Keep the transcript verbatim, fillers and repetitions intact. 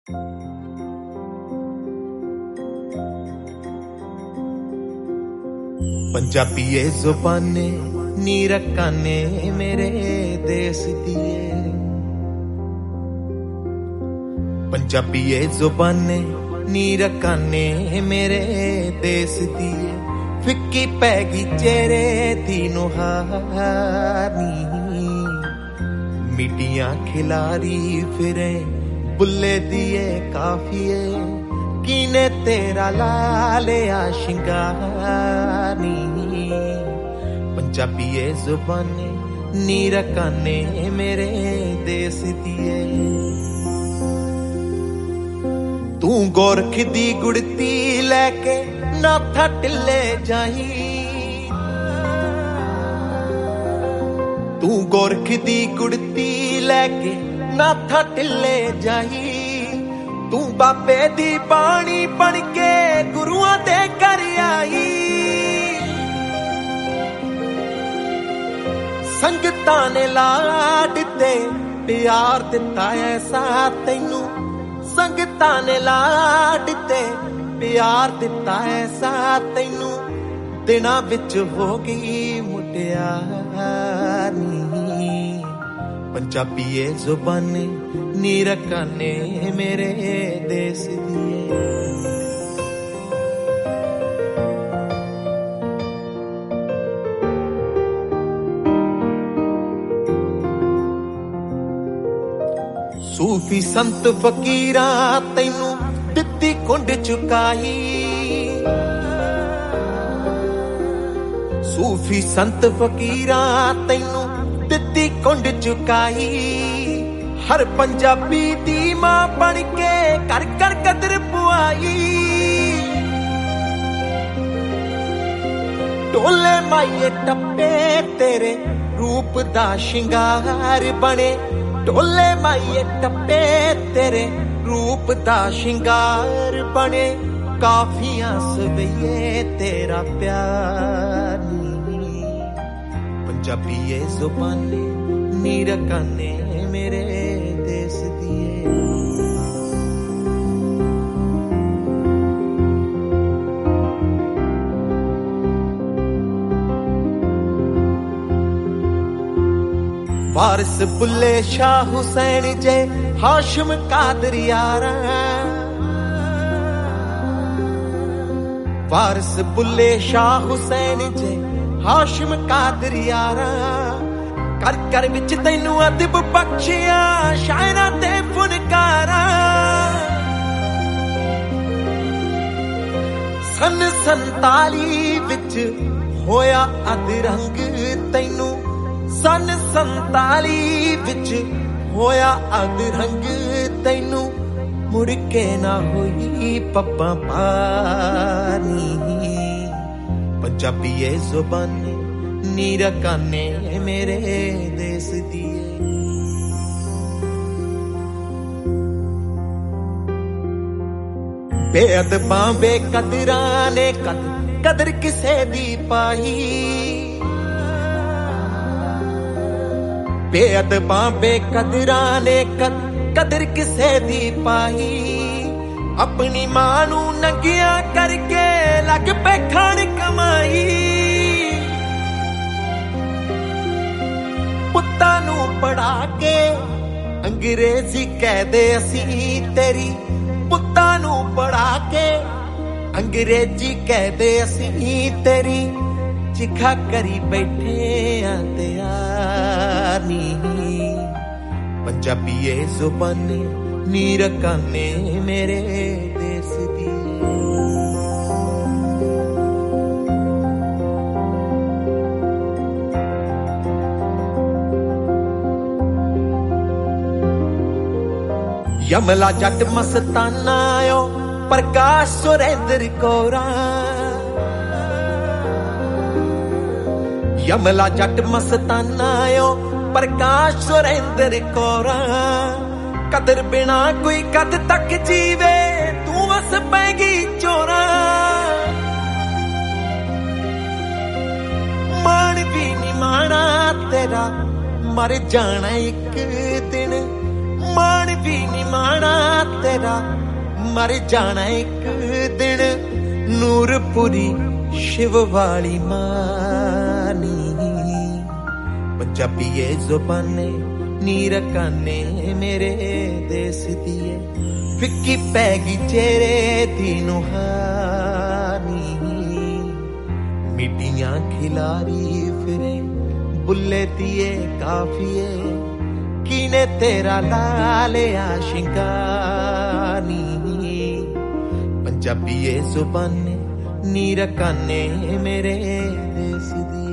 पंजाबी ए जुबाने नी रकाने मेरे देश दिए, पंजाबी ए जुबाने नी रकाने मेरे देश दिए। फिक्की पैगी चेहरे दी नुहानी, मिटियां खिलारी फिरे बुल्ले दिए काफिए। किने तेरा लालिया शिंगानी, पंजाबी ए जुबाने नी रकाने मेरे देश दिए। तू गोरख दी गुड़ती लैके नाथा टिल्ले जाही, तू गोरख दी गुड़ती लैके नाथा टिल्ले जाही। तू बाबे दी बाणी बन के गुरुआं दे घर आई, संगतां ने लाड ते प्यार दिता ऐसा तैनू, संगतां ने लाड ते प्यार दिता ऐसा तैनू। दिनां विच हो गई मुटियारी, पंजाबी ए जुबाने नी रकाने मेरे देश दिए। सूफी संत फकीरा तैनू दित्ती कुंड चुकाई, सूफी संत फकीरा तैनू दित्ती कुंड चुकाई। हर पंजाबी दी मां बन के कर कर कदर पुआई। ढोले माइये टप्पे तेरे रूप दा शिंगार बने, ढोले माइये टप्पे तेरे रूप दा शिंगार बने। काफियां सवैये तेरा प्यार नी, पंजाबी ए जुबाने नी रकाने मेरे देश दिए। वारिस बुल्ले शाह हुसैन जे हाशिम कादर यारा, वारिस बुल्ले शाह हुसैन जे हाशिम कादर यारा। कर कर विच तैनू अदब बख्शिया शायरा ते फुनकारा। सन संताली विच होया अदरंग तैनू, सन संताली विच होया अदरंग तैनू। मुड़ के ना होई पप्पा पानी, पंजाबी ए जुबाने नी रकाने मेरे देश दिए। बेअदबां बेकदरां ने कद कदर किसे दी पाई, बेअदबां बेकदरां ने कद कदर किसे दी पाई। अपनी मां नू नंगिया करके लग पे खान कमाई। पुत्तां नू पढ़ा के अंग्रेजी कह दे असी तेरी, पुत्तां नू पढ़ा के अंग्रेजी कह दे असी तेरी। चिखा करी बैठे आ तैयारी, पंजाबी ए जुबाने नी रकाने मेरे देश दिए। यमला जट मस्ताना ओ प्रकाश सुरेंद्र कौरा, यमला जट मस्ताना ओ प्रकाश सुरेंद्र कौरा। कदर बिना कोई कद तक जीवे तू वस पैगी चोरा। मान भी नी माना तेरा मर जाना एक दिन, मान भी नहीं माना तेरा मर जाना एक दिन नूरपुरी शिव वाली मानी पंजाबी ये जुबाने नीर काने मेरे देश दिए फिक्की पैगी चेहरे तीनों हानी मिट्टियां खिलारी फिरे बुल्ले दिए काफिए किने तेरा लालिया शिंगानी पंजाबी ये जुबाने नीर काने मेरे देश दी